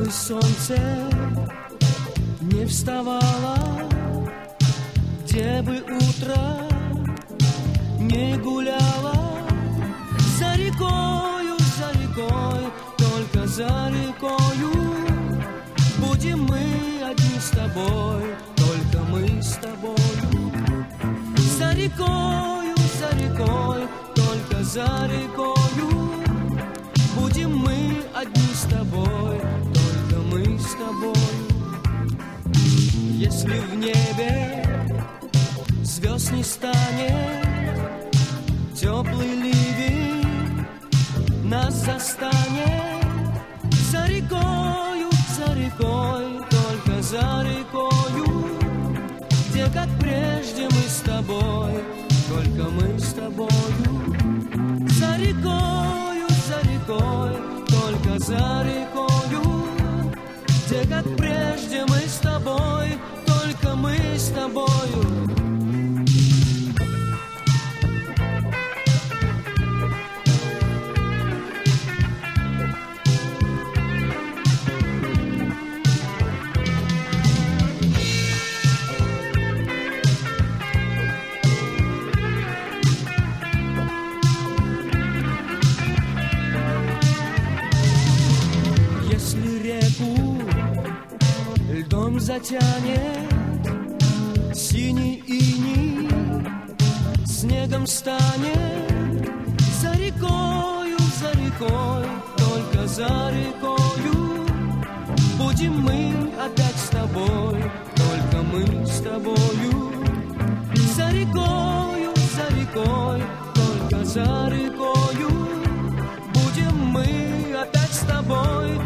бы солнце не вставало, где бы утро не гуляло, за рекою, только за рекою будем мы одни с тобой, только мы с тобою. За рекою, только за рекою будем мы одни с тобой, только мы с тобой. Если в небе звезд не станет, теплый ливень нас застанет. За рекою, только за рекою, где как прежде мы с тобой, только мы с тобою. За рекою, только за рекою, где как прежде мы с тобой, только мы с тобою. Затянет синий иней, снегом станет. За рекою, только за рекою будем мы опять с тобой, только мы с тобою. За рекою, только за рекою будем мы опять с тобой,